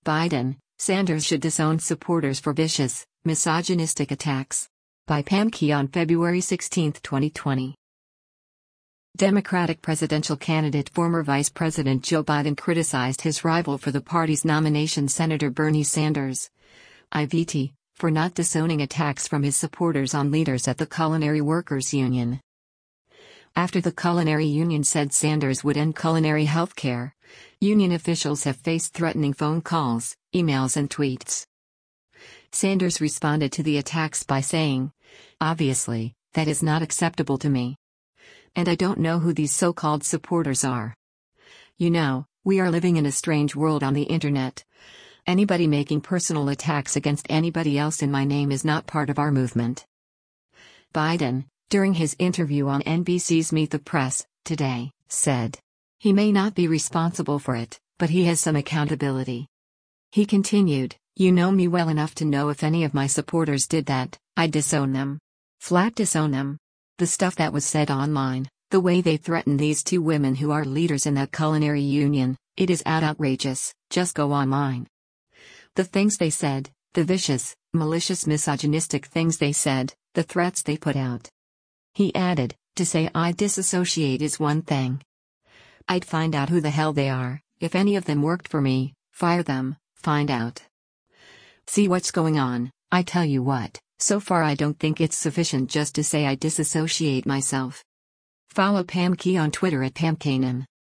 Biden, Sanders should disown supporters for vicious, misogynistic attacks. By Pam Key on February 16, 2020. Democratic presidential candidate former Vice President Joe Biden criticized his rival for the party's nomination, Senator Bernie Sanders, IVT, for not disowning attacks from his supporters on leaders at the Culinary Workers Union. After the Culinary Union said Sanders would end culinary health care, union officials have faced threatening phone calls, emails and tweets. Sanders responded to the attacks by saying, "Obviously, that is not acceptable to me. And I don't know who these so-called supporters are. You know, we are living in a strange world on the internet. Anybody making personal attacks against anybody else in my name is not part of our movement." Biden, during his interview on NBC's Meet the Press today, said, he may not be responsible for it, but he has some accountability. He continued, "You know me well enough to know if any of my supporters did that, I'd disown them. Flat disown them. The stuff that was said online, the way they threaten these two women who are leaders in that culinary union, it is outrageous. Just go online. The things they said, the vicious, malicious, misogynistic things they said, the threats they put out." He added, "To say I disassociate is one thing. I'd find out who the hell they are. If any of them worked for me, fire them, find out. See what's going on. I tell you what, so far I don't think it's sufficient just to say I disassociate myself." Follow Pam Key on Twitter at PamKanan.